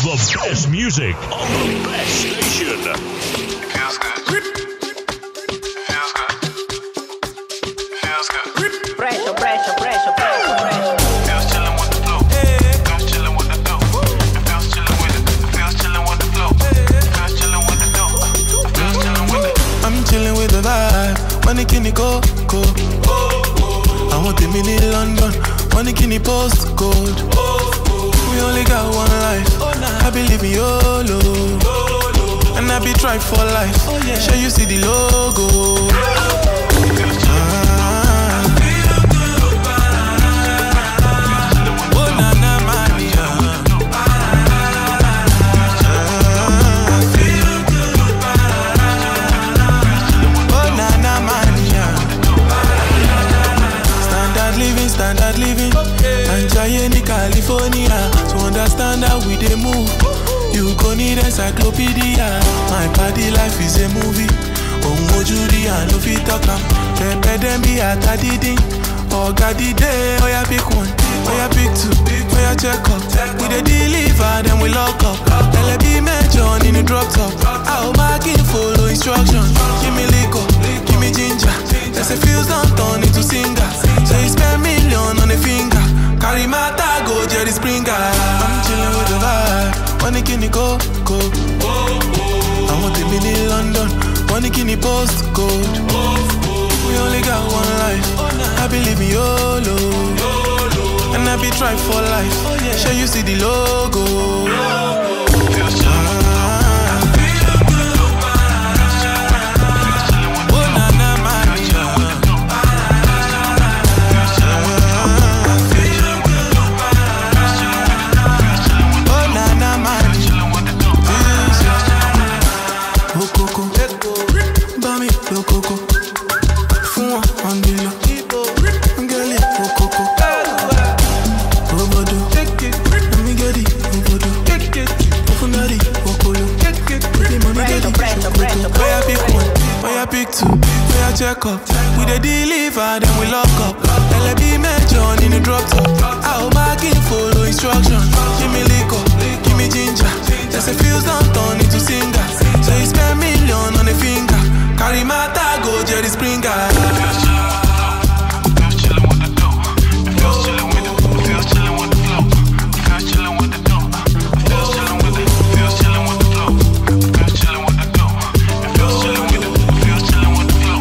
The best music on the best station. Feels good. Feels good. Feels good. Pressure. Feels chillin' with the flow. Feels chillin' with the flow. Feels chillin' with it. Feels chillin' with the flow. Feels chillin' with the flow. Feels chillin' with it. I'm chillin' with the vibe. Money can go. I want the mini London. Money can postcode. We only got one life. I believe in YOLO. And I be tried for life. Sure you see the logo. Standard living, and Giant California. To understand how we dey move, you gon' need encyclopedia. My body life is a movie. Judy, I no fit talk am. Pepe dem be at a didin. Oga di day, oya pick one, oya pick two, oya check up. We dey deliver, then we lock up. LB major in the drop top. I'll back in, follow instruction. Give me liquor, give me ginger. There's a fuse don't turn into singer. So you spend million on a finger. Carry my tag, go Jerry Springer. I'm chillin' with the vibe. Money can go. I want the mini London. Money can postcode. We only got one life. I believe in YOLO. And I be tried for life. Sure you see the logo. Check up. We dey deliver, then we lock up. LB major in the drop top. I'll back in, follow instruction. Give me liquor, give me ginger. There's a fuse don't turn into singer. So you spend million on a finger. Carry my tag, go Jerry Springer. Feels chillin' with the dough. Feels chillin' with it. Feels chillin' with the flow. Feels chillin' with the dough. Feels chillin' with it. Feels chillin' with the flow. Feels chillin' with the dough. Feels chillin' with it. Feels chillin' with the flow.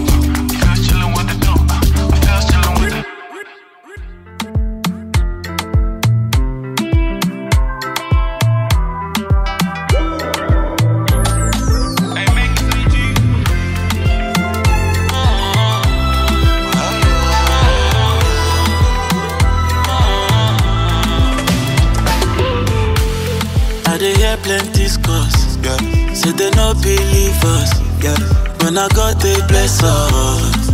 Plenty scores, yeah. Say they no believe us, yeah. When I got they bless us,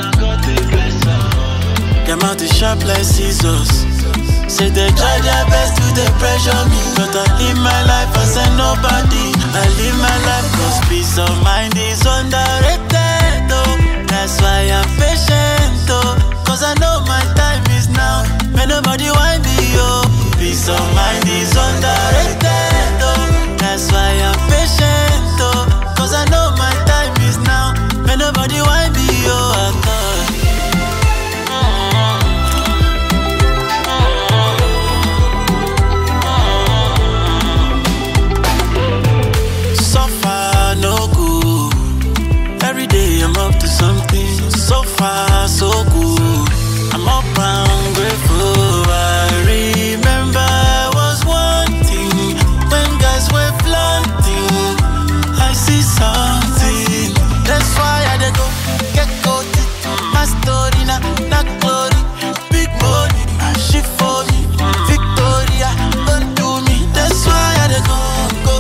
them out the sharp like scissors. Say they try their best to they pressure me, but I live my life as I nobody. I live my life cause peace of mind is underrated, oh. That's why I'm patient, oh. Cause I know my time is now. When nobody want me, oh. Peace of mind is underrated, oh. That's why I'm patient, oh. Cause I know my time is now. When nobody want me, oh, I thought. So far, no good. Every day I'm up to something. So far, so good. I'm up and grateful. I remember I was wanting when guys were planting. I see something. That's why I dey go get caught. My story na glory. Big money, she for me. Victoria, don't do me. That's why I dey go.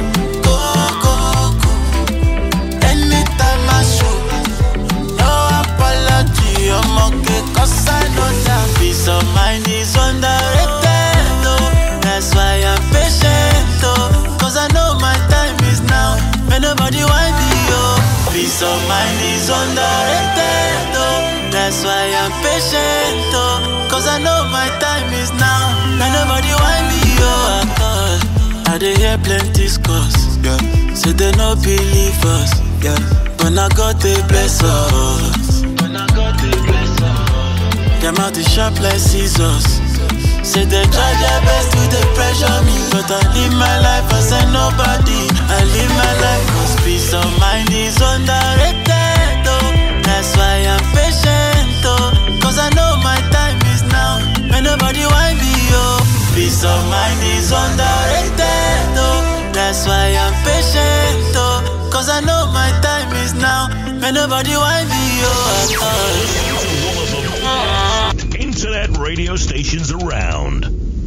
Anytime I show, no apology. I'm okay, cause I know that peace of mind is underrated, oh. That's why I'm patient, oh. Cause I know my time is now. When nobody want me, oh. Peace of mind is underrated, oh. That's why I'm patient, oh. Cause I know my time is now. When nobody want me, oh. I I dey hear plenty scores. Yeah. Say they no believe us. Yeah. But now God they bless us. Them out the sharp like scissors. Say they try their best to they pressure me, but I live my life as a nobody. I live my life cause peace of mind is underrated, oh. That's why I'm patient, oh. Cause I know my time is now, and nobody want me, oh. Peace of mind is underrated, oh. That's why I'm patient, oh. Cause I know my time is now, and nobody want me, oh. Internet radio stations around.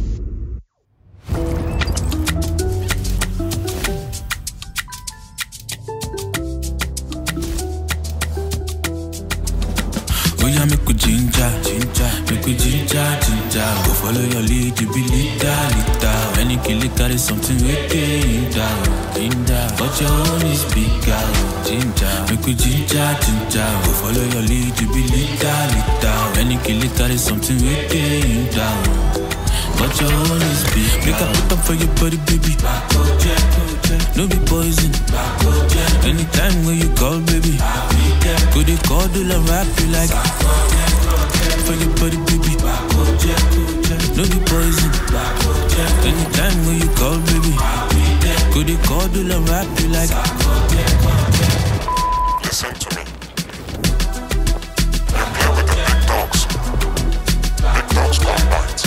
Oh yeah, make we ginger, make we ginger. Go follow your lead, you be leader. Any kill it, carry something wicked in that. But your own is bigger, ginger. Make we ginger. Go follow your lead, you be leader. Any kill it, carry something wicked but your own is big. Make a put up for your body, baby. No be poison. Anytime when you call, baby. Could you call, do la rap you like? For your body, baby. No be poison. Anytime when you call, baby. Could you call, do la rap you like? Listen to me. You play with the big dogs. Big dogs can't bite.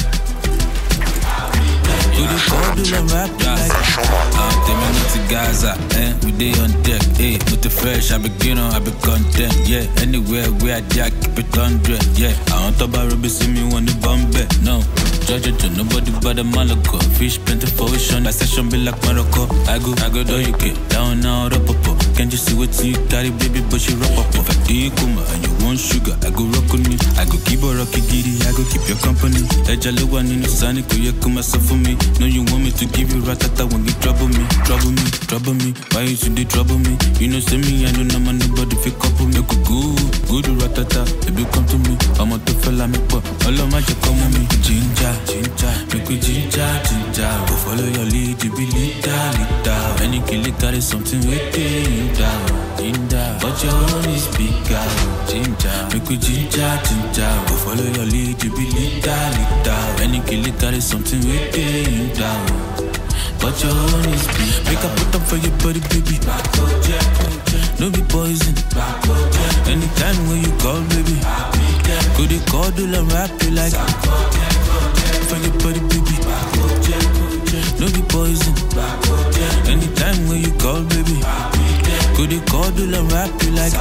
Could you call, do la rap you like? They me to Gaza, we dey on deck, with the fresh, I be I be content, yeah. Anywhere where I jack, keep it 100, yeah. I want to buy Ruby, see me when the bomb bet, no. Judge nobody but the Malaco. Fish plenty for ocean, that session be like Morocco. I go do you get down now, up. Can't you see what you carry, baby, but she rock up. If I do you come and you want sugar, I go rock on me. I go keep a rocky giddy, I go keep your company. Ejalo one in the sun, you come myself for me. No, you want me to give you ratata when you trouble me. Why you should they trouble me? You know, send me, I know no man, nobody fake up with me. Good ratata, baby, come to me. I'm a tough fella, make pop. All of my just come with me. Ginger, make we ginger. Go follow your lead, you be leader. Any kill it, carry something wicked but your own is bigger. Ginger, make we ginger. Go follow your lead, you be leader. Any kill it, carry something wicked but your own is big. Make a put up for your body, baby. No be poison. Anytime when you call, baby. Could you call, do la rap you like? For your body, baby. No be poison. Anytime when you call, baby. Could you call, do la rap you like?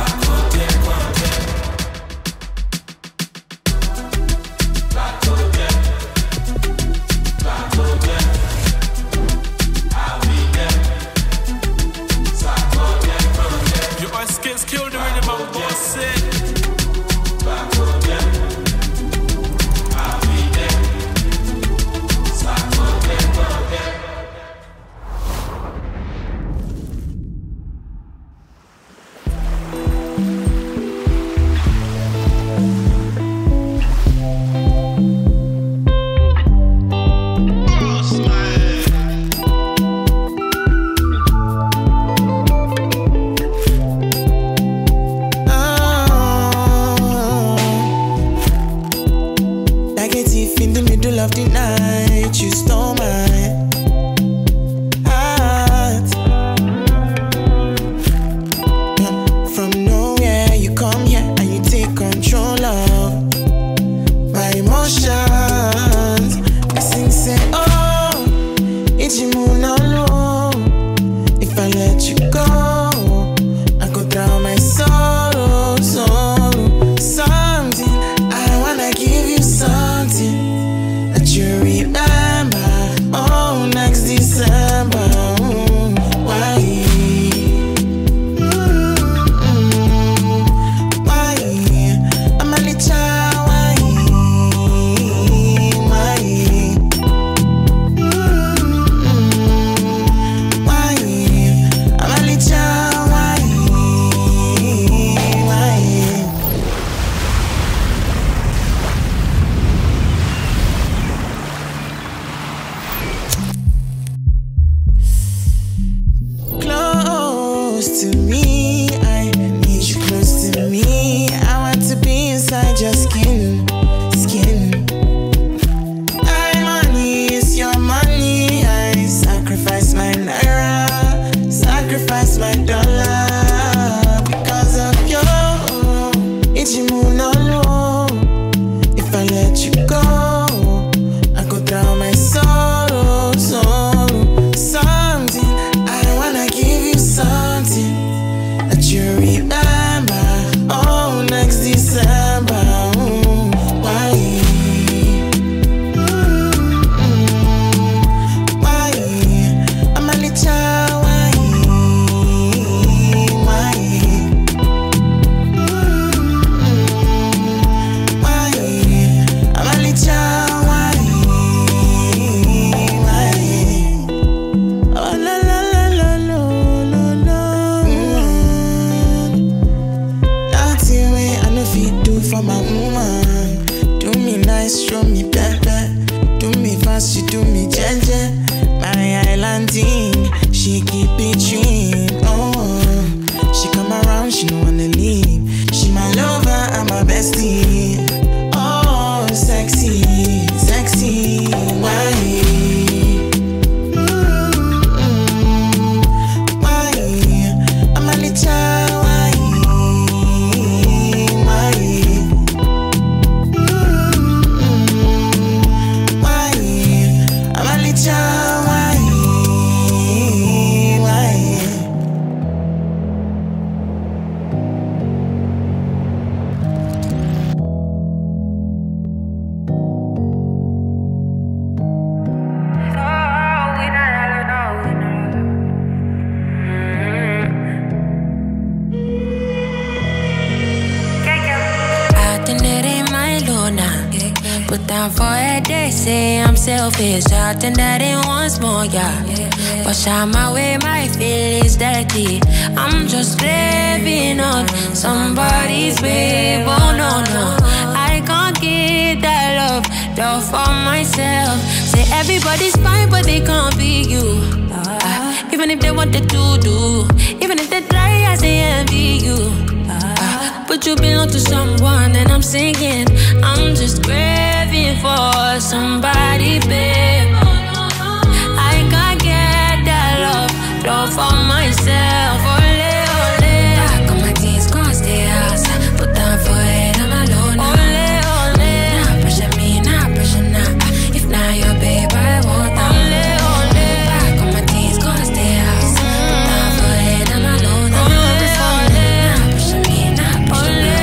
Kill the rhythm of boss it. say I'm selfish, I think that it wants more, yeah. But shine my way, my feelings dirty. I'm just craving on somebody's wave. Oh no, no, I can't get that love for myself. Say everybody's fine, but they can't be you. Even if they wanted to do, even if they try, I say envy you. But you belong to someone, and I'm singing. I'm just craving for somebody, babe. I can't get that love for myself. Ole, ole. Back on my teens, gonna stay outside. Put down for it, I'm alone. Ole, ole. Nah, pressure me, nah, pressure nah. If not your babe, I won't. Ole, ole. Back on my teens, gonna stay outside. Put down for it, I'm alone. Nah, pressure me, nah, pressure nah.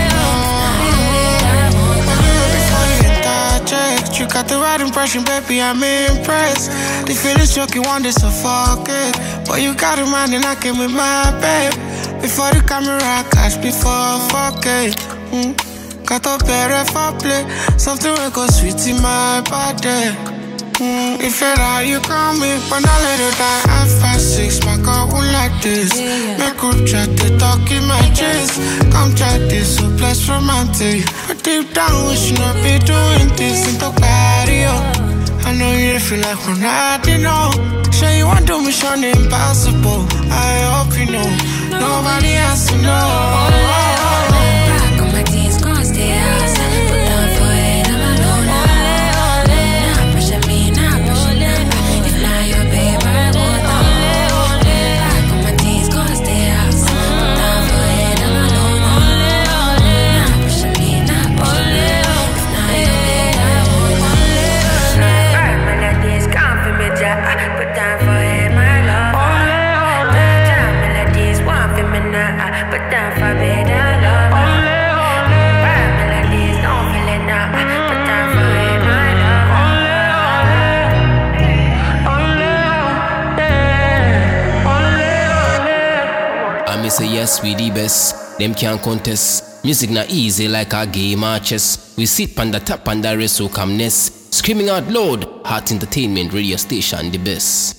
You got the right impression, baby, I'm impressed. The feeling's joke, you want to suffocate. But you got a mind and I came with my babe. Before the camera, cash before fuck it. Got a better for play. Something will go sweet in my body. If you're out, you call me. But I let it die at 5'6". My girl won't like this. Make group chat, they talk in my chest. Come try this, so bless romantic. But deep down, we should not be doing this in the patio. I know you feel like we're not, you know. Sure you want to mission impossible. I hope you know. Nobody has to know. Back on my teens, gonna stay outside. Put down for it, I'm alone. Nah, pressure me, nah, pressure nah. If not your babe, I won't. Back on my teens, gonna stay outside. Put down for it, I'm alone. Nah, pressure me, nah, pressure nah. If not your babe, I won't. Melodies come for me, put down for it, my love. Melodies want for me now, put down for it, I love. Melodies don't feel it now, put down for it, my I may say yes, we the best. Them can't contest. Music not easy like a game of chess. We sit on the top and the rest so calmness. Screaming out loud, Heart Entertainment radio station the best.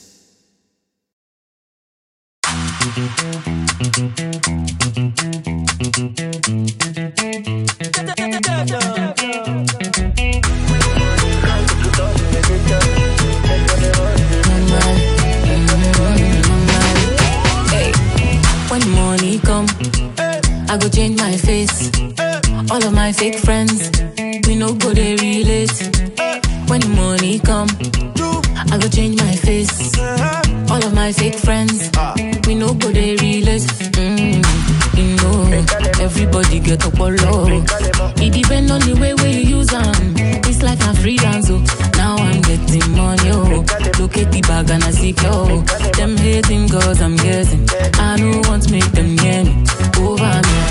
When money come, I go change my face. All of my fake friends, we no go they relate. When money come, I go change my face. All of my fake friends, we no go they relate. You know, everybody get up or low. It depends on the way you use them. It's like a freelance, oh. Now I'm getting money, oh. Look at the bag and I see, oh. Them hating girls I'm getting. I don't want to make them get me over me.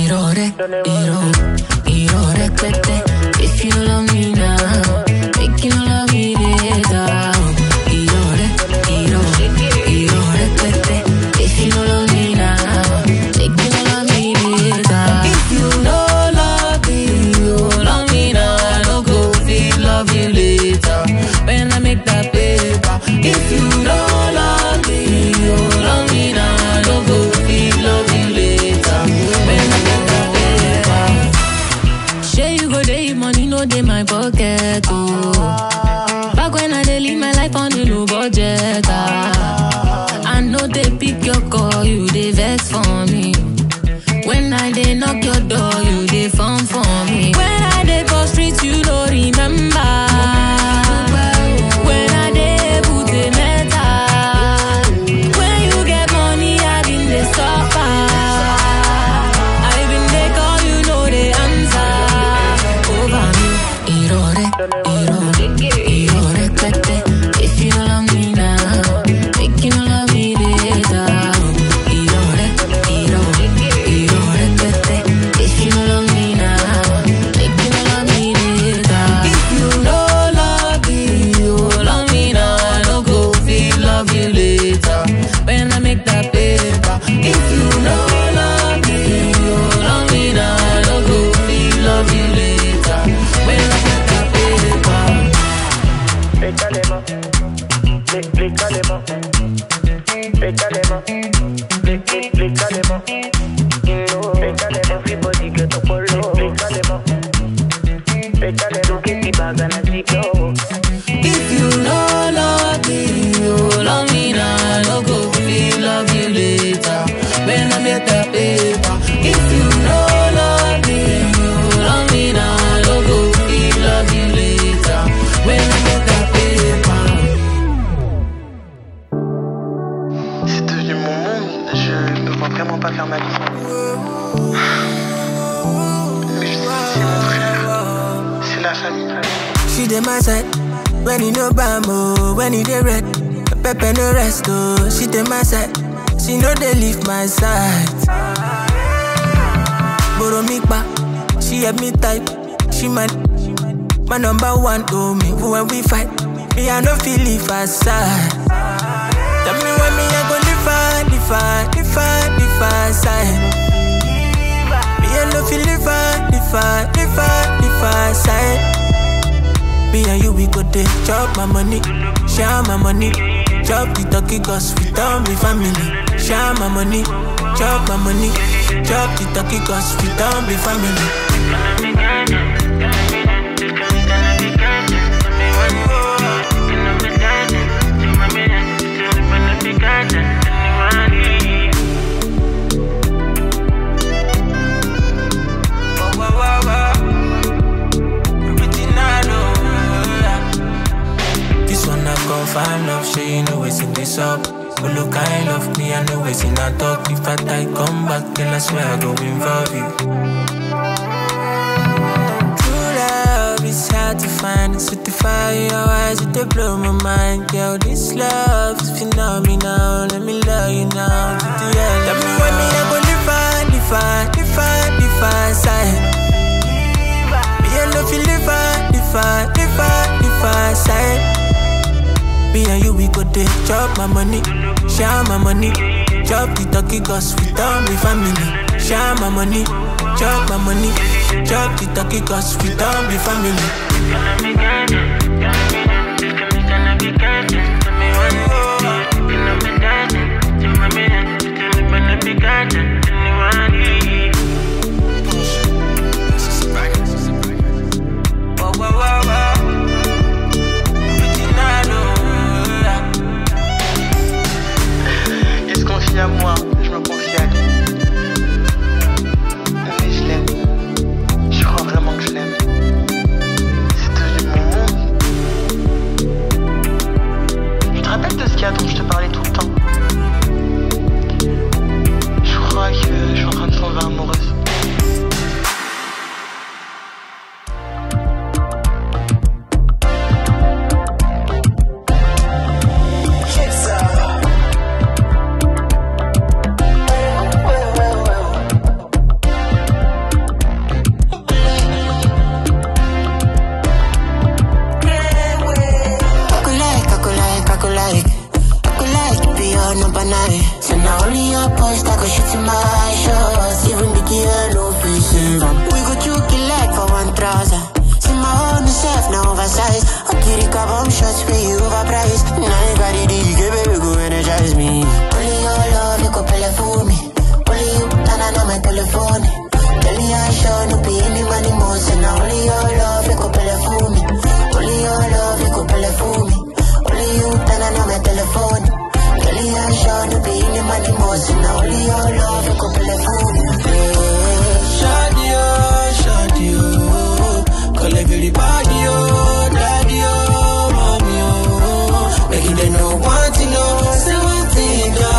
If you don't love me now, make you love me later. If you don't love me now, make you love me later. If you don't love me, you love me now. I don't go feel love you later. When I make that paper. If you don't love me, you love me now. I don't go feel Everybody get up all low. If you know love me, you love me now. No go feel love you later when I get that paper. If you know love me, you love me now. No go feel love you later when I get that paper. C'est devenu mon monde, je ne vois vraiment pas faire ma vie. Mais je sais que c'est mon frère, c'est la famille. She dey my side when you no bambo, when you dey red, pepper no rest oh. She dey my side, she no dey leave my side. Borrow me back, she help me type, she my number one oh me. When we fight, me I no feel leave her side. Tell me when me I go live her side. Me I no feel leave her side. Me and you, we go dey chop my money, share my money. Chop the turkey cause we don't be family. Share my money, chop my money. Chop the turkey cause we don't be family. Confirm love, she ain't always in this up. But look, I love me, I know it's in a talk. If I die, come back, then I swear I go involve you. True love is hard to find. It's with the fire in your eyes, it they blow my mind. Girl, this love is phenomenal. Let me love you now. Tell me when me I go live side. Me I love you live side. Me and you, we go dey chop my money, share my money. Chop the turkey cause we don't be family. Share my money, chop my money. Chop the turkey cause we don't be family. À moi, je me confie à lui. Mais je l'aime. Je crois vraiment que je l'aime. C'est devenu mon monde. Tu te rappelles de ce qu'il y a dont je te parlais tout le temps? Je crois que je suis en train de tomber amoureuse. Daddy, oh, mommy, oh. Making them no want to know. Say one thing,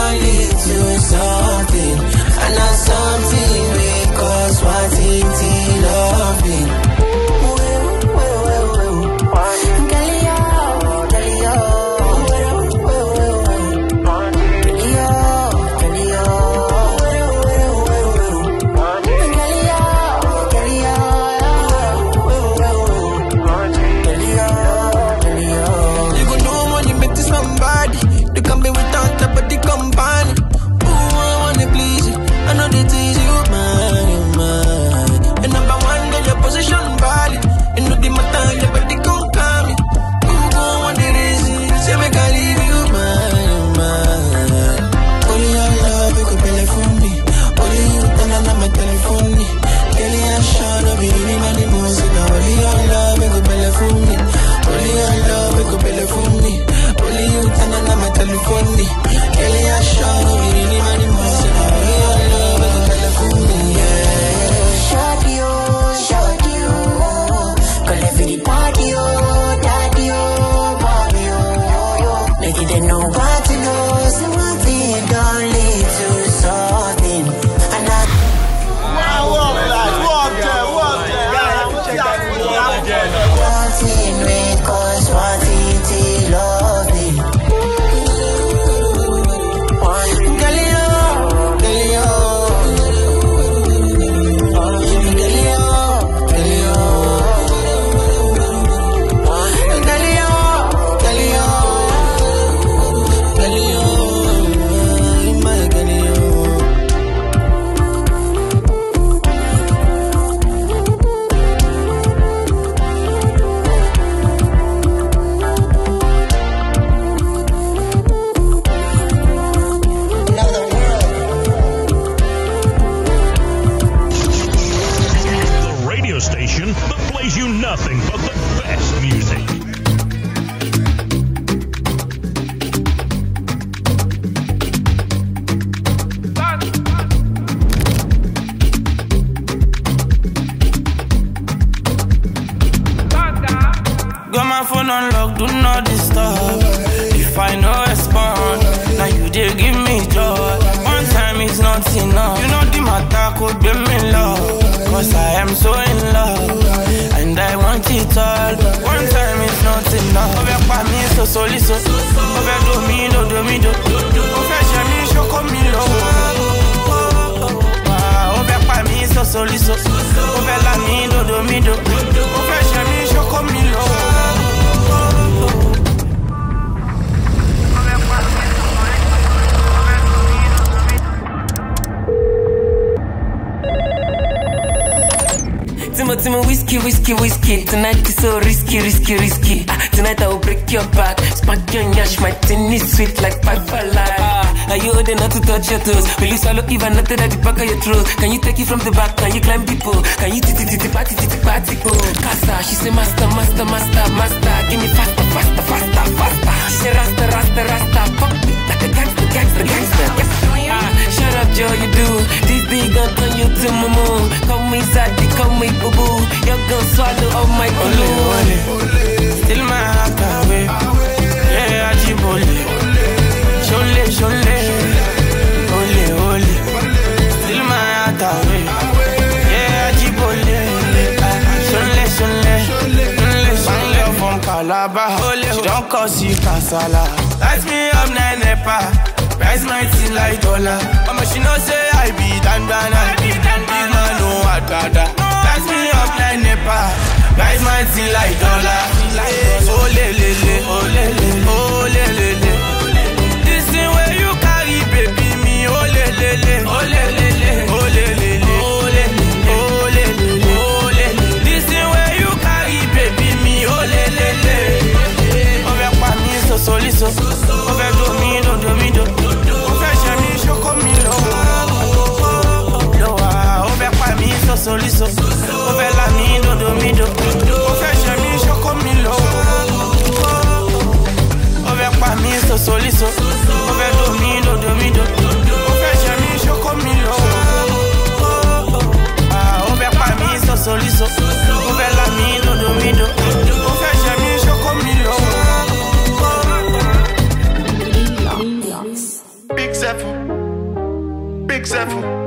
enough. You know the matter could be me love. Cause I am so in love. And I want it all. One time is not enough. Over pa mi so soliso. Over do me do. Over share me show come me low. Over pa mi so soliso. Over la mi do. Over share me show come me low. Timo, whiskey. Tonight is so risky. Tonight I will break your back. Spank your nyash, my tin is sweet like piper life. Are you old enough to touch your toes? Will you swallow even nothing at the back of your throat? Can you take it from the back? Can you climb people? Can you party go? Casa, she say master. Give me faster. She say rasta. Fuck me like a gangster. Shut up, Joe, you do. This big gun turn you to mumu. Come inside, come with boo boo. You're gonna swallow all my glue. Still my heart away. Yeah, Ajibole. Shole. Ole. Still my heart away. Yeah, Ajibole. Shole. Find love from Calabar. She don't cause you casala. Light me up, Nenepa. Price my tea like dollar. Mama, she know say I be dandana. Big man, no adada. Light me up like Nepa. Price my tea like dollar. Oh, le. This thing where you carry, baby, me. Oh, le. This thing where you carry, baby, me. Oh, le. Over pa mi so soliso. Over do me do. Soliso, over la mido, over chami choco milo, over pa mi so soliso, over do mido, over chami choco milo, over pa mi so soliso, over la mido, over chami choco milo. Big Zephyr.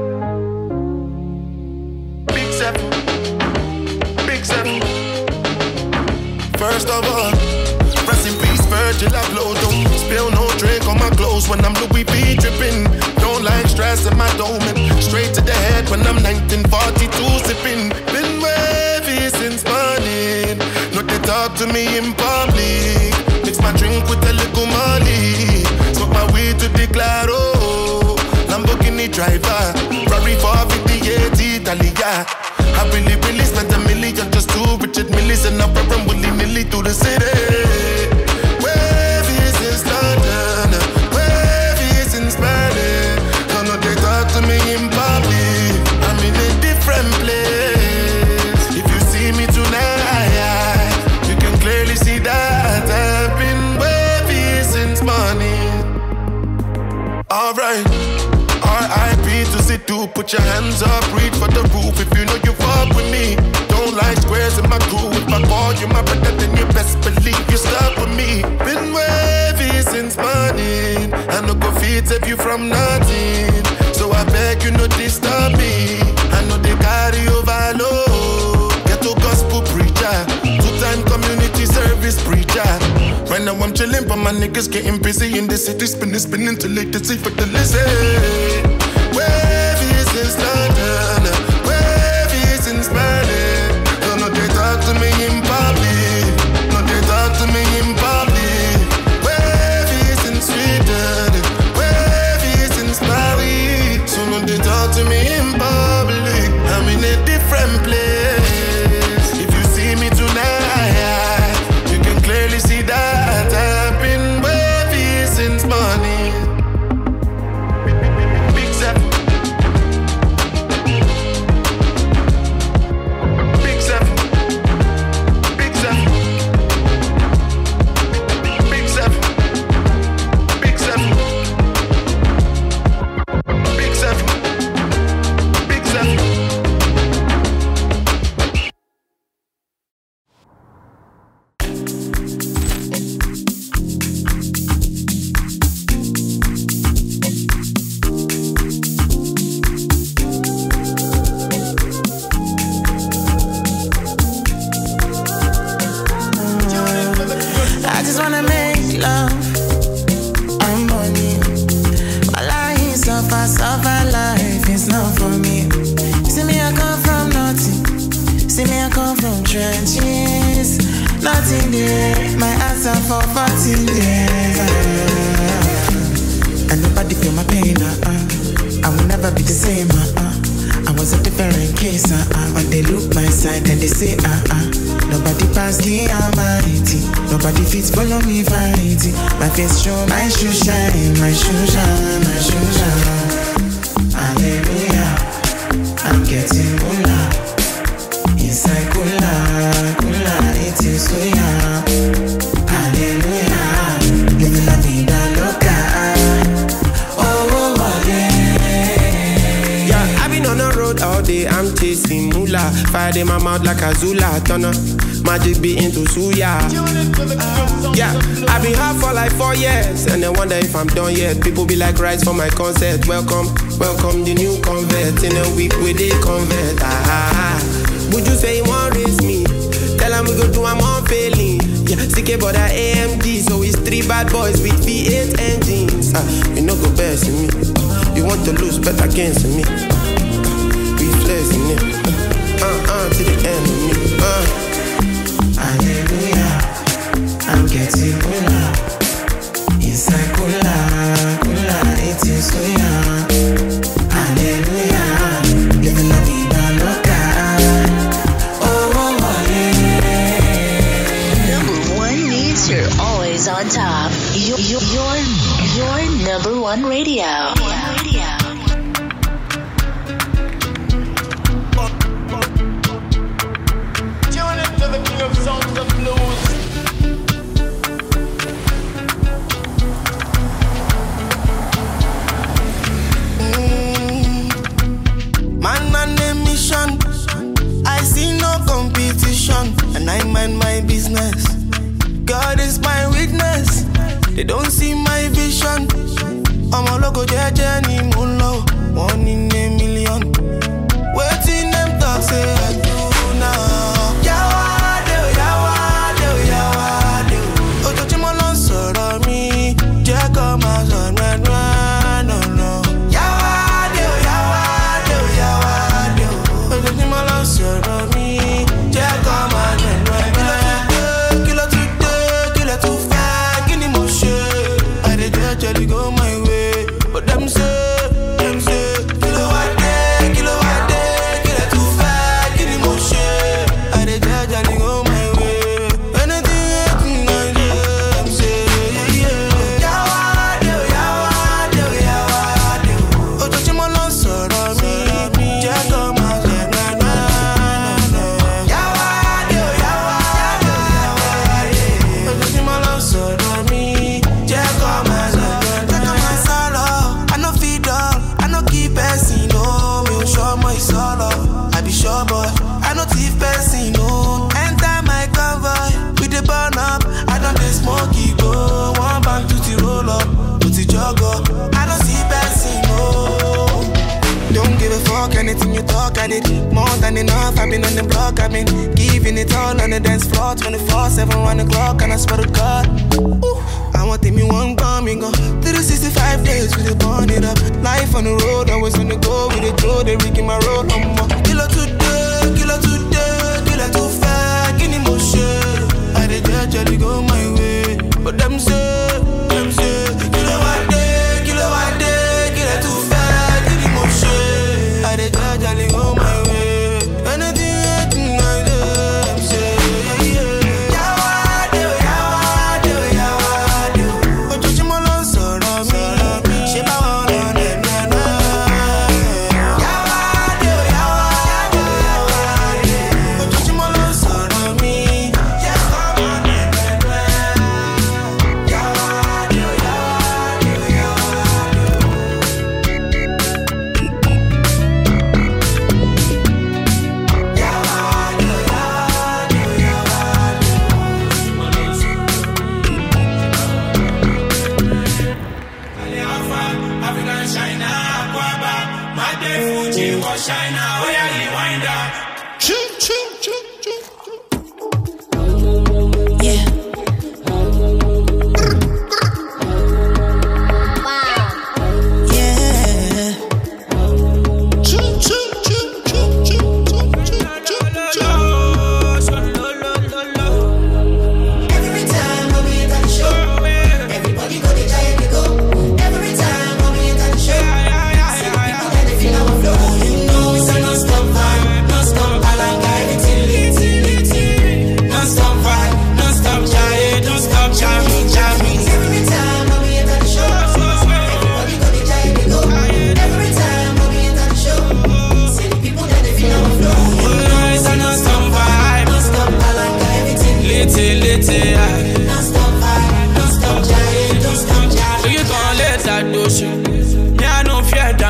First of all, rest in peace, Virgil Abloh. Don't spill no drink on my clothes when I'm Louis V dripping. Don't like stress in my dome. Straight to the head when I'm 1942 sipping. Been wavy since morning. Not they talk to me in public. Mix my drink with a little money. Smoke my weed to the claro. Lamborghini driver, Ferrari 458 Italia. I really spent $1 million just to Richard Millis and I'm rapping willy-nilly through the city. Wavy since London, wavy since Berlin. No, they talk to me in public. I'm in a different place. If you see me tonight, you can clearly see that I've been wavy since morning. Alright. R.I.P. to Situ, put your hands up, reach for the roof if you know you fuck with me. Don't like squares in my crew. If I call you my brother, then you best believe you stuck with me. Been wavy since morning. I no go feed save you from nothing. So I beg you no disturb me. I know they carry overload. Get to gospel preacher, 2-time community service preacher. Right now I'm chillin', but my niggas getting busy in the city, spinning till they see for the lizard. Wavy since London, wavy since Berlin. No, they talk to me in public. No, they talk to me in public. Wavy since Sweden, wavy since Paris. So no, they talk to me in public. I'm in a different place. If you see me tonight, you can clearly see that I've been wavy since morning. suffer life is not for me. See me, I come from nothing. See me, I come from trenches. Nothing there. My answer for 14 years. And nobody feel my pain. I will never be the same. I was a different case. When they look my side and they say nobody pass the Almighty. Nobody fits follow me vanity. My face show, my shoe shine, my shoe shine, my shoe shine. Hallelujah, I'm getting moolah. Inside kula, it is soya. Hallelujah, living la vida loca. Oh, yeah. Yeah, I've been on the road all day, I'm chasing moolah. Fire in my mouth like a Zula, turn up. Magic be into suya. Yeah, I've been hard for like 4 years, and I wonder if I'm done yet. People be like, rise for my concert. Welcome, welcome the new convert. In a week with the convert. Would you say you won't raise me? Tell them we go do I'm on failing. Yeah, CK but that AMG, so it's 3 bad boys with V8 engines. You know go best in me. You want to lose, bet against me. We flexing it. To the enemy. Hallelujah, I'm getting cooler. Inside kula, it is soya. Hallelujah, living la vida loca. Oh, yeah. Number one means you're always on top. Your number one radio. Sounds of blues. Man on a mission. I see no competition, and I mind my business. God is my witness. They don't see my vision. I'm a local journey, mulo. 1 in a million. Waiting them talk say I do now. More than enough, I've been on the block, I've been giving it all on the dance floor 24/7, 1 o'clock, and I swear to God, I want me one coming go 365 days, we dey burn it up. Life on the road, always on the go, with the Joe, they rigging my road, killer today, killer too far, give me more shit. I dey judge, go my way, but them say, killer one day, killer too far, give me more shit. I dey judge, go my way.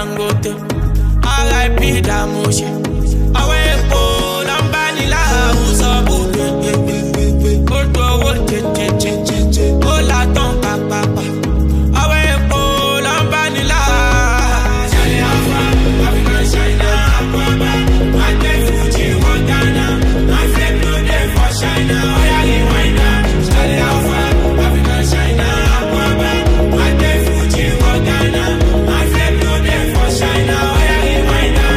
Dangote. R.I.P. Damoshi. Àwọn epo lọ́nbà nílá àwùsọ bùbí. Ó dọ̀wọ́ jẹjẹjẹjẹjẹ. Ó látàn pàpàpà. Àwọn epo lọ́nbà nílá. Ṣàlẹ̀ àfà, African China, Àpọ̀bà. Máa jẹ́ Fuji wọ́n Ghana. Máa fẹ́ lóde for China. Ó yà lè wáyà. Ṣàlẹ̀ àfà, African China, Àpọ̀bà. Máa jẹ́ Fuji wọ́n Ghana. Máa fẹ́ lóde for China. Ó yà lè wáyà.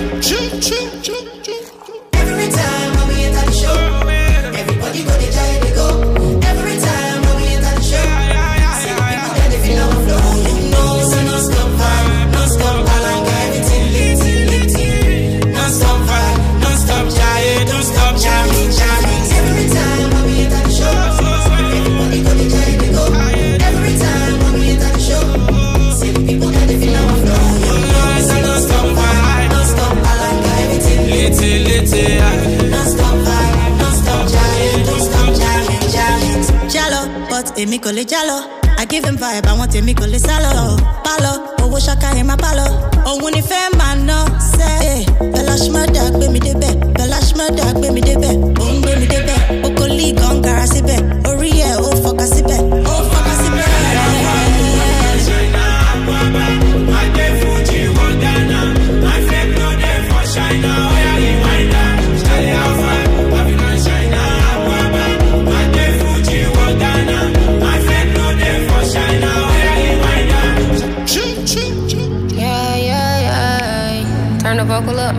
Every time when we enter the show, everybody go to try to go. Every time when we enter the show, see the people that they feel our flow. You know, so no stop vibe, no stop like everything lit. No stop vibe, no stop giant, don't stop jamming. Every time when we enter the show, everybody go to try to go. Every time when we enter the show, see the people that they feel our flow. You know, so no stop vibe, no stop like everything lit. No stop vibe, no stop giant, don't stop jamming. Jalo, but èmi kò lè jalo. I give him vibe, I want èmi kò lè sálọ. Palo, owó ṣaka ẹ̀ máa palo. Òun ni fẹ́ máa ná sẹ́. Bella Shmurda gbé mi débẹ̀. Bella Shmurda gbé mi débẹ̀. Òun gbé mi débẹ̀. Okòólì gan gara síbẹ̀. Orí ẹ̀ ó fọkà síbẹ̀. Ó fọkà síbẹ̀. Turn the vocal up.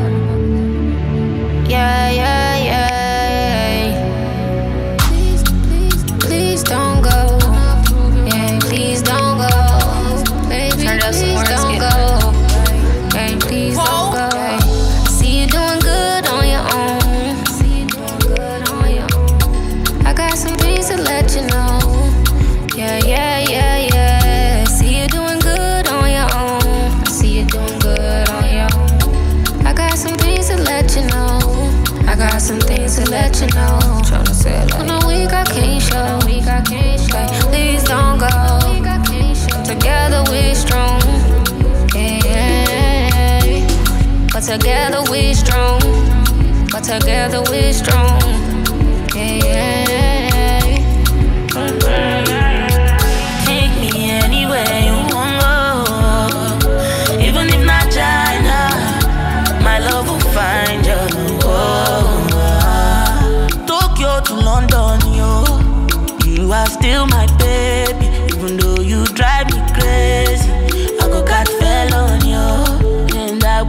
Yeah. Please don't go. Yeah, please don't go. Baby, turn it up some more. Don't go. Yeah, please don't go. See you doing good on your own. I got some things to let you know. Yeah. See you doing good on your own. See you doing good on your own. I got some things to let you know. Tryna say it like, on a week I can't show. Please don't go. Together we're strong. Yeah. But together we're strong. Yeah. Take me anywhere you wanna go. Even if not China, my love will find you. Tokyo to London, yo. You are still my baby. Even though you drive me crazy, I go got fell on you. And I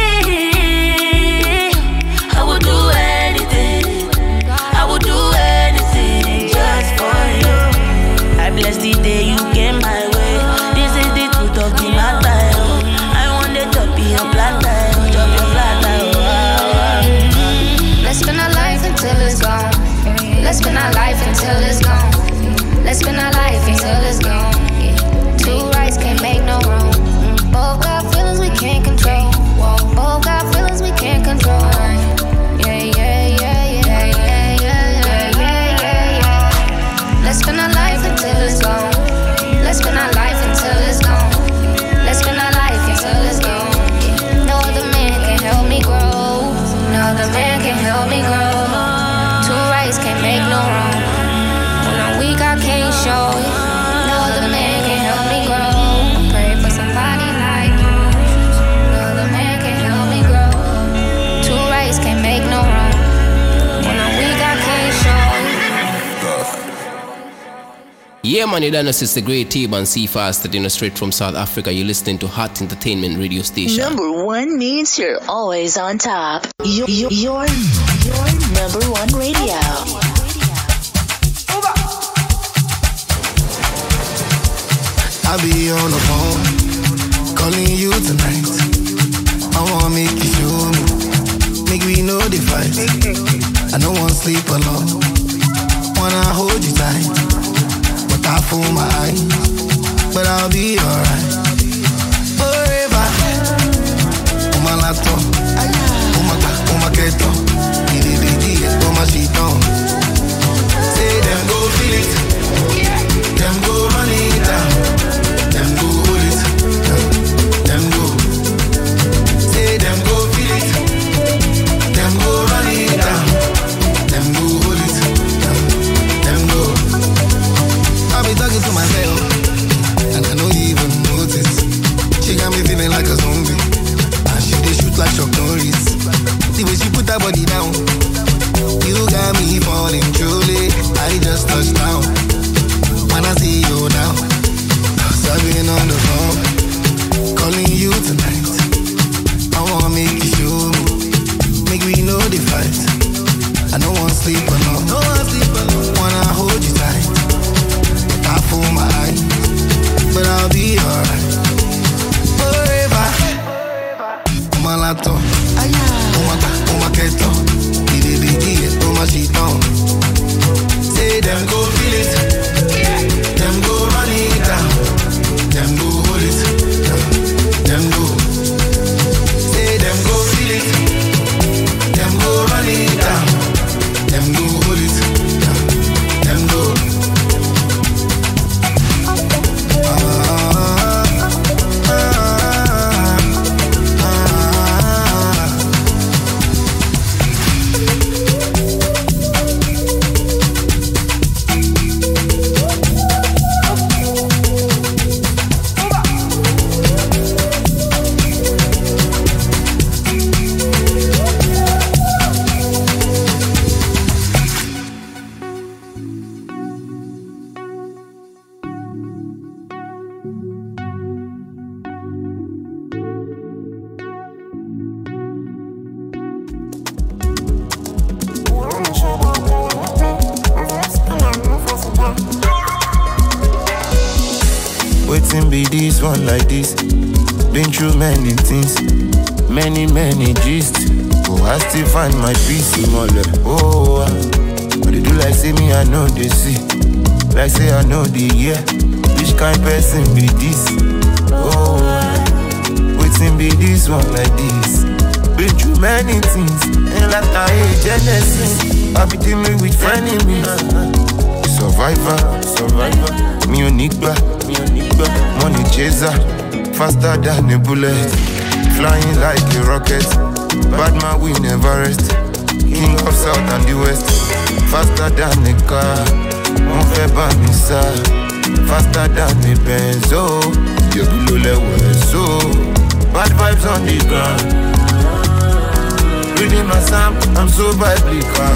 would do anything. I would do anything just for you. I bless the day you came my way. This is the truth of the matter. I want the top in your flat tire. Let's spend our life until it's gone. Let's spend our life until it's gone. Let's spend our life until it's gone. Two rights can't make no wrong. Both got feelings we can't control. Both got feelings we can't control. Yeah. Let's spend our life until it's gone. Let's spend our life until it's gone. Let's spend our life until it's gone. No other man can help me grow. No other man can help me grow. Two rights can't make no wrong. When I'm weak, I can't show it. No other man can help me grow. Pray for somebody like you. No other man can help me grow. Two rights can't make no wrong. When I'm weak, I can't show it. Yeah, man, you done us. It's the great T-Ban C-Fast, straight from South Africa. You're listening to Hot Entertainment Radio Station. Number one means you're always on top. Your number one radio. I'll be on the phone, calling you tonight. I wanna make you show me, make we know the fight. I don't wanna sleep alone, wanna hold you tight. But I fool my eyes, but I'll be alright. Forever, on my laptop, on my keto, on my sheet on. Say them go feel it, them go run it down, them go hold it. matter. Oh my keto. Oh my shit down. Say them go feel it. Them go run it down. Them go hold it. Them go. Say them go feel it. Them go run it down. Them go hold it. Them go. Waiting be this one like this. Been through many things, many gist. Oh, I still find my peace in all that. Oh, but they do like say me, I know they see. Like say I know the year. Which kind person be this? Oh, waiting be this one like this. Been through many things, and like I hate Genesis. I be dealing with frenemies. Survivor. Me Onigba, money chaser, faster than a bullet, flying like a rocket. Bad man we never rest. King of South and the West, faster than a car. Mon fait banissa, faster than a benzo. You below level so. Bad vibes on the ground. Reading my psalm, I'm so biblical.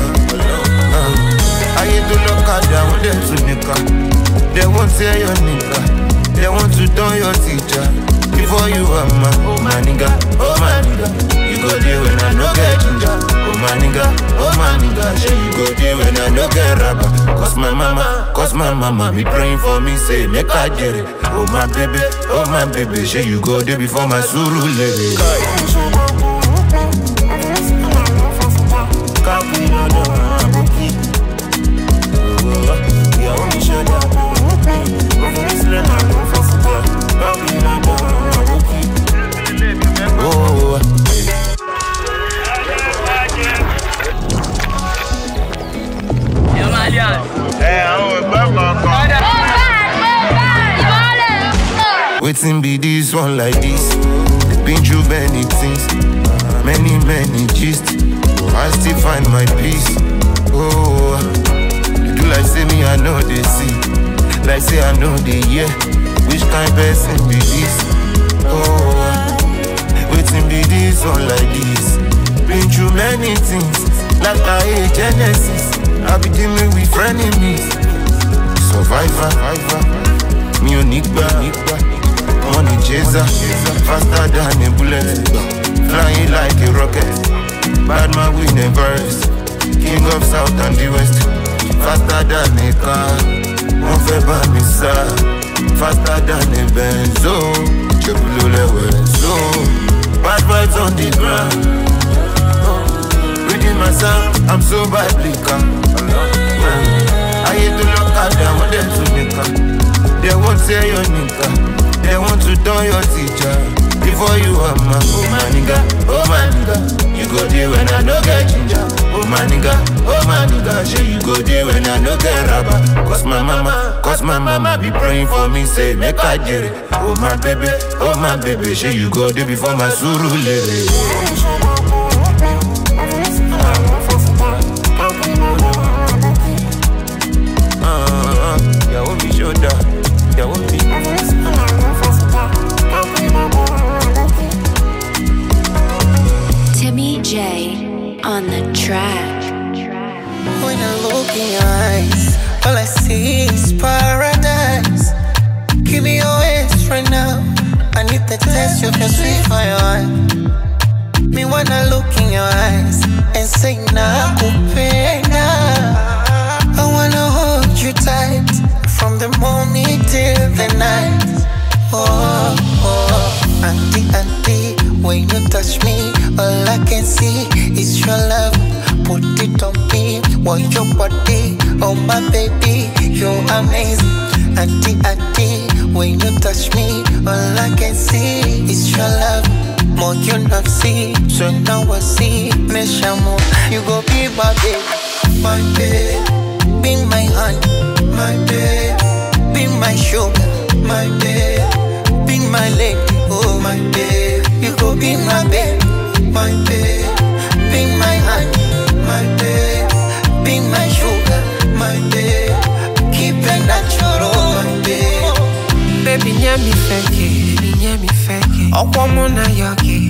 I hate to look at them when they're too nigga. They won't say your nigga. They want to turn your teacher. Before you are man, oh my nigga. You go there when I no get ginger. Oh my nigga. You go there when I no get rapper. Cause my mama be praying for me, say make I get it. Oh my baby, say you go there before my suru lady. Waiting be this one like this. Been through many things, many gist. I still find my peace. Oh, they do like say me, I know they see. Like say I know they hear. Which kind person be this? Oh, waiting be this one like this. Been through many things, like I hate Genesis. I be dealing with frenemies. Survivor, me Onigba, money chaser, faster than a bullet, flying like a rocket. Bad man we never rest. King of South and the West, faster than a car. Mon fait banissa, faster than a benzo. Below level so. Bad vibes on the ground. Reading my psalm, I'm so biblical. I hate to look at them when they're too nigga. They won't say your nigga. They want to turn your teacher. Before you are man, oh my nigga. You go there when I no get ginger. Oh my nigga. Say you go there when I no get rubber. Cause my mama be praying for me, say make I get it. Oh my baby, say you go there before my suru lady. Yeah, want me shoulder. Yeah, want me. Timmy J on the track. When I look in your eyes, all I see is paradise. Give me your hands right now. I need the taste of your sweet fire. Me wanna look in your eyes and say nakupenda. I wanna hold you tight from the morning till the night. Oh, auntie, when you touch me, All I can see is your love. Put it on me, want your body. Oh my baby, you're amazing. Auntie, auntie, when you touch me, all I can see is your love. More you not see, so now I see. Meshamo, you go be my babe, my babe. Be my hand, my babe. Be my sugar, my babe. Be my lady, oh my babe. You go be my babe, my babe. Be my hand, my babe. Be my sugar, my babe. Keep it natural, my babe. Baby, nyami feke, nyami feke. Okwa na yoki.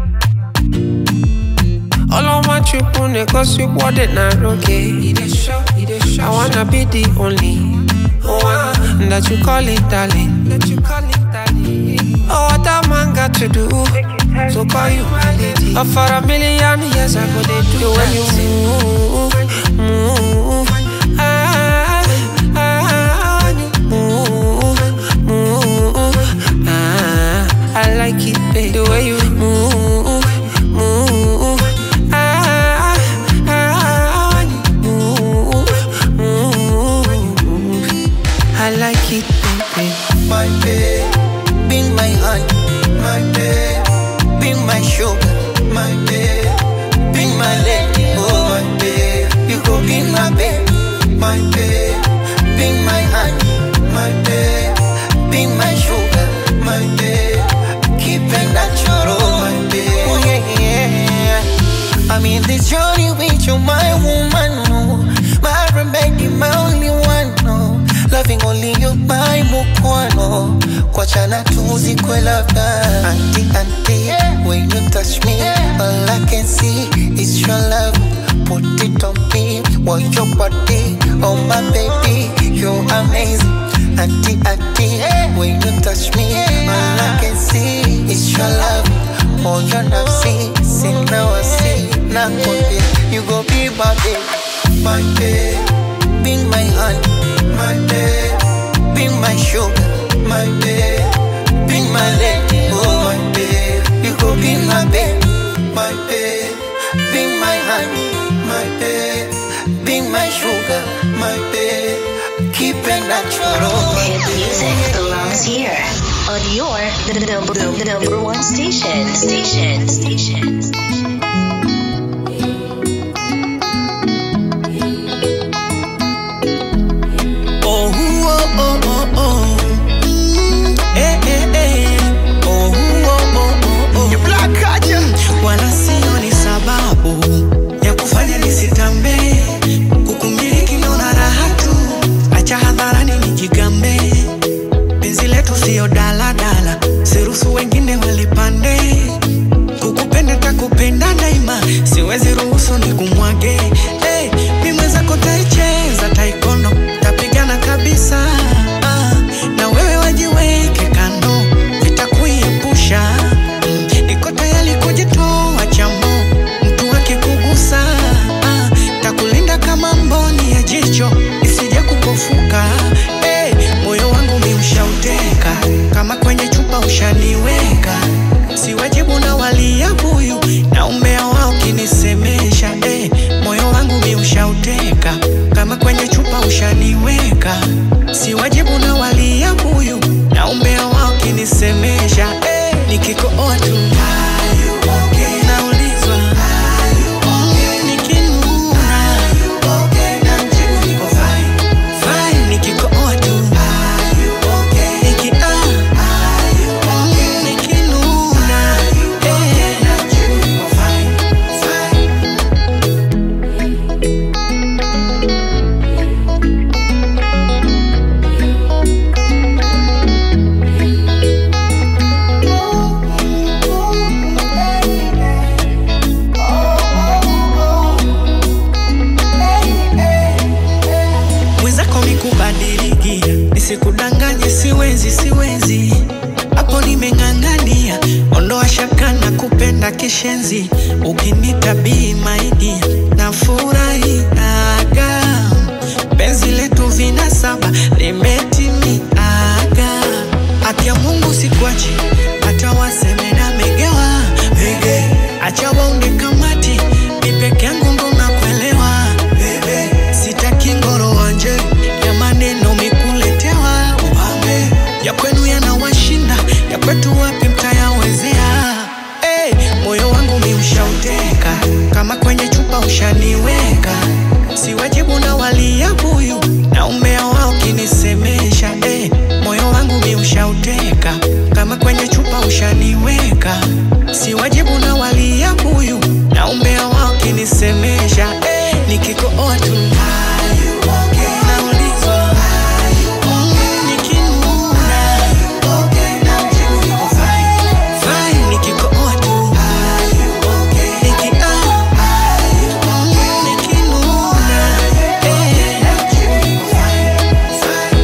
All I want you pune cause you want it na roke. I wanna be the only one that you call it darling. Oh, what a man got to do to call you my lady. Oh, for a million years I go they do when you move, move. I like it, babe, the way you move, move. I like it, baby. My babe, be my hand, my babe. Be my sugar, my babe. Be my lady, oh my babe. You go be my babe, my babe. Be my hand, my babe. Be my sugar, my babe. Keep it natural, my babe. Oh yeah, yeah. I'm in this journey with you, my woman, no. My remedy, my only one, no. Loving only you, my mukwano. Kwachana tuzi kwe labda. Auntie, auntie, when you touch me, all I can see is your love. Put it on me, want your body. Oh my baby, you're amazing. Auntie, auntie, when you touch me, all I can see is your love. Oh, you're not see now I see. Now you go be my babe, my babe. Be my hand, my babe. Be my sugar, my babe. Be my lady, oh my babe. You go be my babe, my babe. Be my hand, my babe. Be my sugar, my babe. Keep it natural, my Hit music belongs here on your the number one station. Oh, oh, oh, oh, oh. Eh, eh, eh. Oh, oh, oh, oh, oh. You black kaja. Wala sio ni sababu ya kufanya nisitambe. Kukumiliki naona raha tu. Acha hadharani nijigambe. Penzi letu sio daladala. Siruhusu wengine walipande. Kukupenda takupenda daima. Siwezi ruhusu nikumwage. Hey, mimi zako taicheza taekwondo. Tapigana kabisa. Na wewe wajiweke kando. Nitakuepusha. Niko tayari kujitoa chambo. Mtu akikugusa. Takulinda kama mboni ya jicho. Isije kupofuka. Hey, moyo wangu mi ushauteka. Kama kwenye chupa ushaniweka. Si wajibu na walia buyu. Na umbea wao kinisemesha. Hey, moyo wangu mi ushauteka. Kama kwenye chupa ushaniweka. Si wajibu na walia buyu. Na umbea wao kinisemesha. Hey, nikikooa tu naulizwa nikinuna namjibu niko fine. Fine, nikikooa tu nikinuna namjibu niko fine. Mwenzako mikubadilikia, nisikudanganye, siwezi hapo nimeng'ang'ania, ondoa shaka na kupenda kishenzi, ukinita be my dear na furahiaga, penzi letu vinasaba limetimiaga, haki ya Mungu sikuachi, hata waseme na megewa mege, acha unaniweka, si wajibu na walia huyu na umbea wao kinisemesha, nikikooa tu naulizwa nikinuna namjibu niko fine, nikikooa tu nikinuna namjibu niko fine.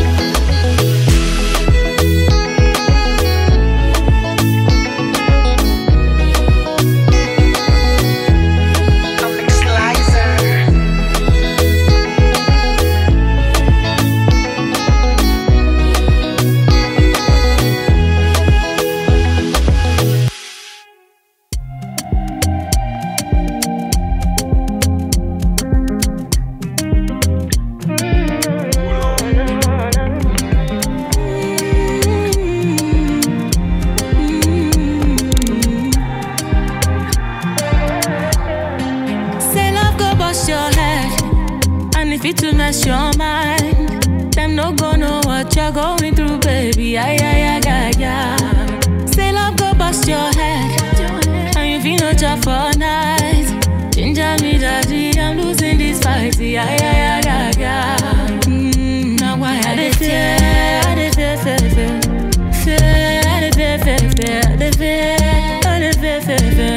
Say love go bust your head, and if it will mess your mind, them no go know what you're going through, baby. Ay, ay, ay, ay, ay. Say love go bust your head, and you feel no job for night. Ginger me, daddy, I'm losing this fight. Ay, ay, ay, ay, ay. Now why I dey fear, I dey fear, fear, fear, fear, I dey fear, fear, fear, I dey fear, I dey fear, fear, fear.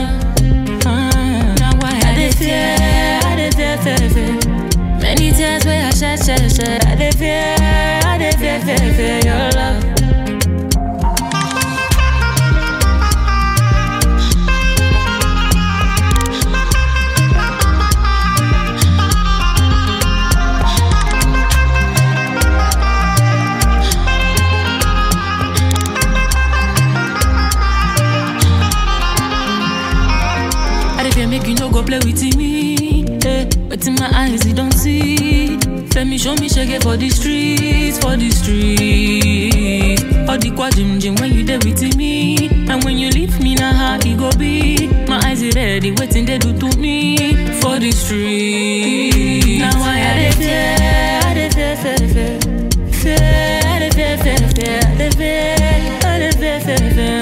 Now why I dey fear, I dey fear, fear, fear. Many tears where I shed, shed, shed. I dey fear, fear, fear your love. I dey fear make you no go play with me, but in my eyes you don't see. Femi show me shege for the streets, for the streets. All the quadrim jim when you there with me, and when you leave me now how it go be. My eyes is ready, waiting they do to me for the streets. Now why I dey fear, I dey fear, fear, fear, fear, I dey fear, fear, fear, I dey fear, I dey fear, fear, fear.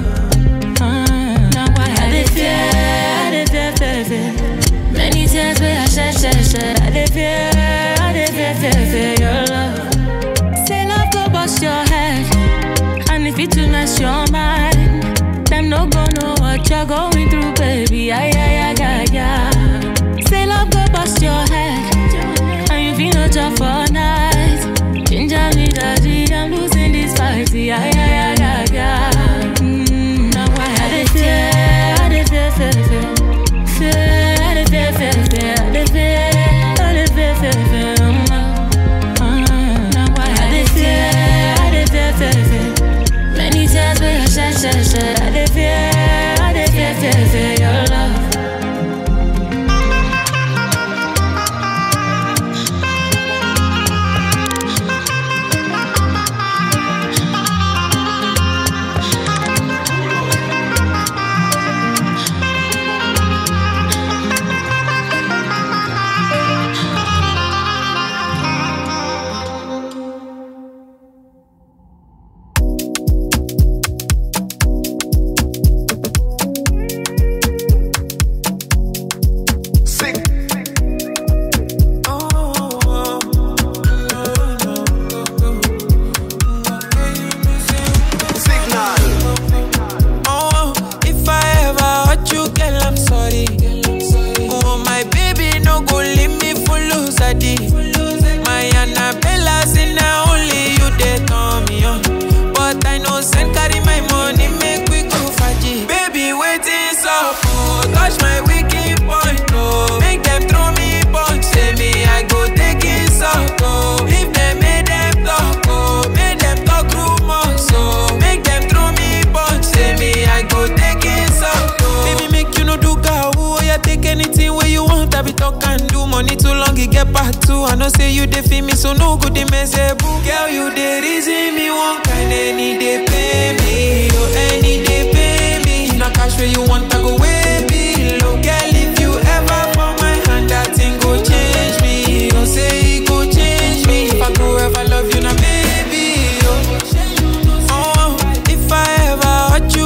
Now why I dey fear, I dey fear, fear, fear. Many tears where I shed, shed, shed. I dey fear, fear, fear your love. Say love go bust your head, and if it will mess your mind, them no go know what you're going through, baby. Ay, ay, ay, ay, ay. Say love go bust your head, and you feel no job for night. Ginger me, daddy, I'm losing this fight. Ay, ay, ay, ay, ay. Now why I dey fear, I dey fear, fear, fear, fear, I dey fear, fear, fear, I dey fear, I dey fear, fear, fear. Many times where I shed, shed, shed. I dey fear, fear, fear your love. I know say you dey feel me, so no good dey mess up. Girl, you dey reason me one kind, any day pay me, oh any day pay me. If na cash where you want, I go way below. Girl, if you ever for my hand, that thing go change me. Don't say it go change me. If I go ever love you, now baby, oh. Oh, if I ever hurt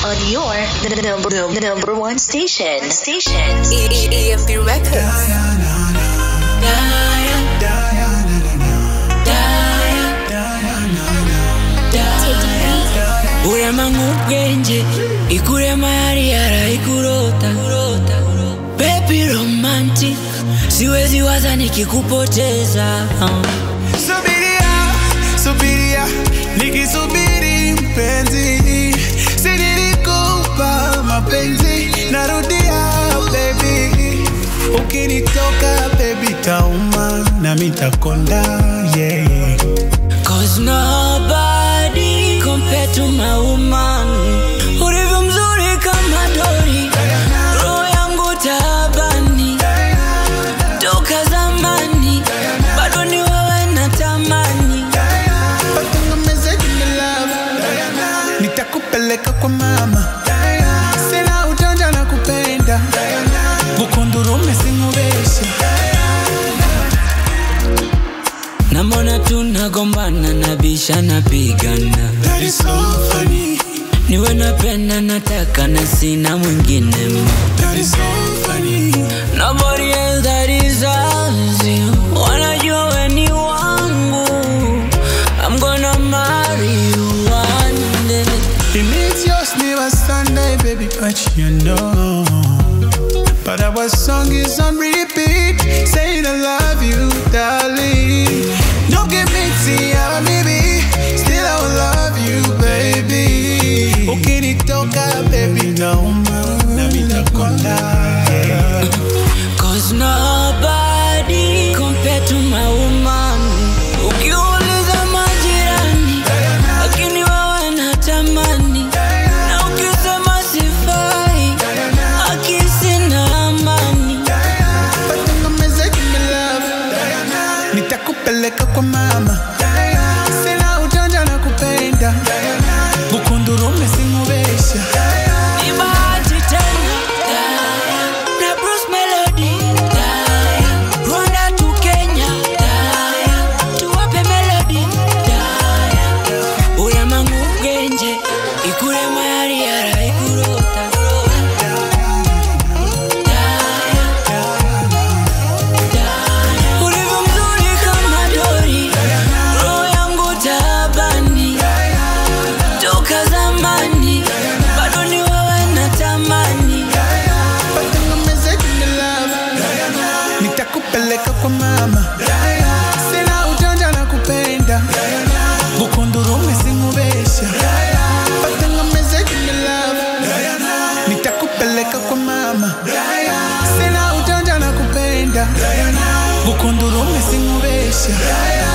on your the number one station. EMP Records. Urema ngugenje, ikurema yara ikurota. Baby romantic, siwezi waza nikikupoteza. Subiria, nikisubiri mpenzi, sinilikupa mapenzi, narudia baby, ukinitoka baby tauma na mitakonda, yeah. Cause nobody compared to my woman. Ulivyo mzuri kama dori, roho yangu tabani, toka zamani, bado ni wewe natamani. Nitakupeleka kwa mama, sina ujanja na kupenda, bukundurume singubeshe. Namona tunagombana nabisha napigana. That is so funny. Niwe napenda nataka na sina mwingine. That is so funny. Nobody else that is as you. Wanajua we ni wangu, I'm gonna marry you one day. It means yours never Sunday, baby, but you know. But our song is on repeat, saying I love you, darling. Don't give me tea, baby, still I will love you, baby. Ukinitoka, baby, nauma, na mitakonda. Cause nobody compared to my woman. Ukiuliza majirani, lakini wewe natamani. Na ukisema sifai, akisi na amani. Nitakupeleka kwa mama, sina ujanja na kupenda, bukundurume singubesha. Ni bahati tena, na Bruce Melody, Rwanda to Kenya, tuwape melody. Urema ngugenje, ikurema yara ikurota. Ulivyo mzuri kama dori, roho yangu tabani, toka zamani, bado ni wewe natamani. Nitakupeleka kwa mama, sina ujanja na kupenda, bukundurume singubesha. Nitakupeleka kwa mama, sina ujanja na kupenda, bukundurume singubesha.